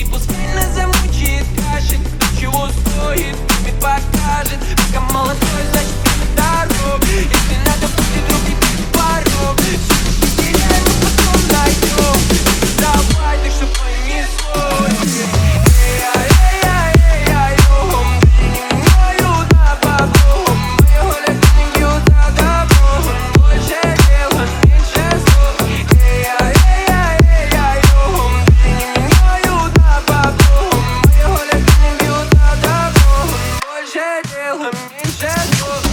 И пускай нас замучит кашель, кто чего стоит, время покажет. Пока молодой, значит время дорог. Если надо, будет другой порог. Все потеряем, но потом найдем. Давай, так что пойми свой. Дело меньше слов.